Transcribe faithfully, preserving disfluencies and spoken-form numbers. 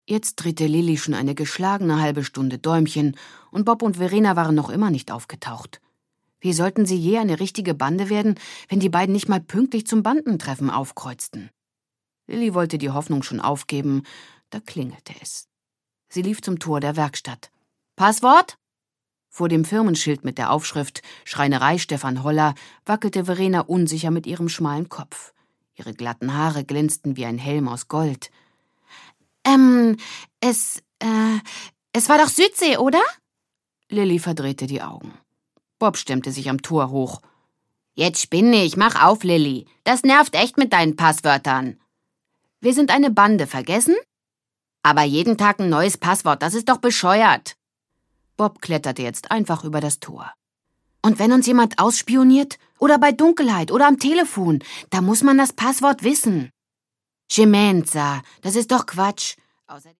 Jetzt drehte Lilli schon eine geschlagene halbe Stunde Däumchen und Bob und Verena waren noch immer nicht aufgetaucht. Wie sollten sie je eine richtige Bande werden, wenn die beiden nicht mal pünktlich zum Bandentreffen aufkreuzten? Lilli wollte die Hoffnung schon aufgeben, da klingelte es. Sie lief zum Tor der Werkstatt. »Passwort?« Vor dem Firmenschild mit der Aufschrift »Schreinerei Stefan Holler« wackelte Verena unsicher mit ihrem schmalen Kopf. Ihre glatten Haare glänzten wie ein Helm aus Gold. »Ähm, es, äh, es war doch Südsee, oder?« Lilli verdrehte die Augen. Bob stemmte sich am Tor hoch. »Jetzt spinne ich, mach auf, Lilli. Das nervt echt mit deinen Passwörtern.« »Wir sind eine Bande, vergessen?« »Aber jeden Tag ein neues Passwort, das ist doch bescheuert.« Bob kletterte jetzt einfach über das Tor. »Und wenn uns jemand ausspioniert? Oder bei Dunkelheit? Oder am Telefon? Da muss man das Passwort wissen.« »Gemenza, das ist doch Quatsch. Außerdem